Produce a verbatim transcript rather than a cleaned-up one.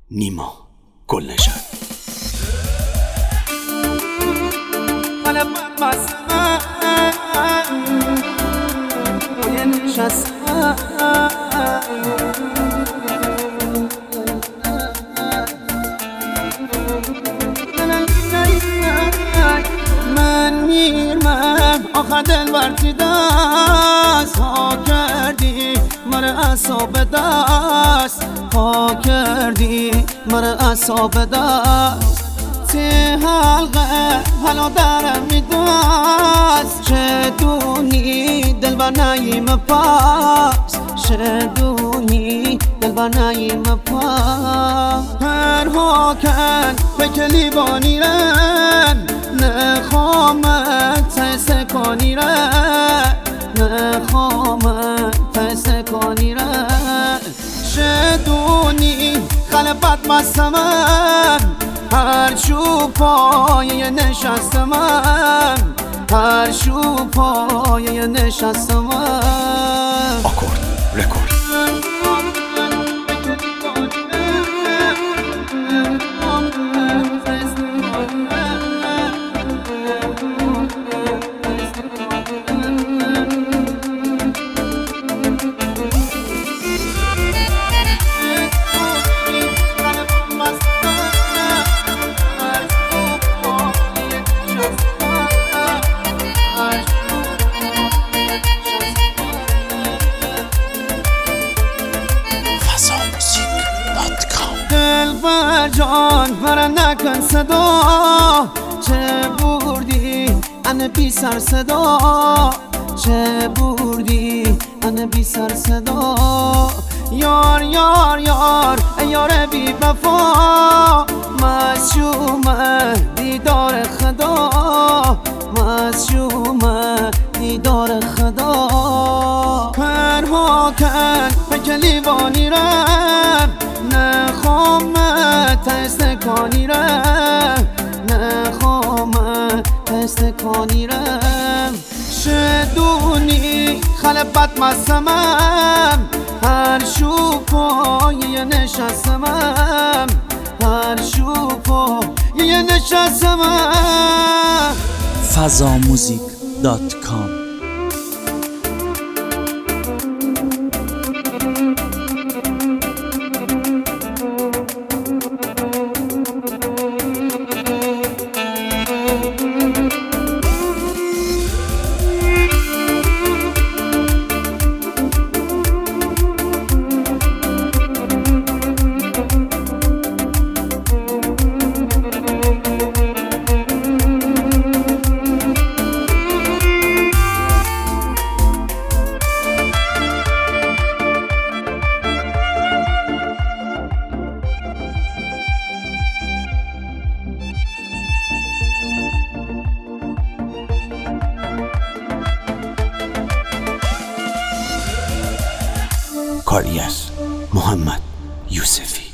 نیما گلنشان. من میرم آخر دل برتی دست ها کردی مره اصاب دست ها کردی مره اصاب دست تی حلقه حالا درم میدست چه دونی دل بر نیم پاس چه دونی دل بر نیم پاس هر هاکن بکلی بانیرن نخوامت تسته کنی ره نخوامت تسته کنی ره شدونی خلبت مستمم هر شو پایه نشستمم هر شو پایه نشستمم. آکورد رکورد. دلبر جان برا نکن صدا چه بردی انه بی سر صدا چه بردی انه بی سر صدا یار یار یار ای یار بی وفا مشومه دیدار خدا مشومه دیدار خدا پرها کن بکلی وانی رم نخوامه تسته کنی ره نخوامه تسته کنی ره شدونی خلبت مستمم هر شو پایه نشستمم هر شو پایه نشستمم. فضا موزیک دات کام. کاریس محمد یوسفی.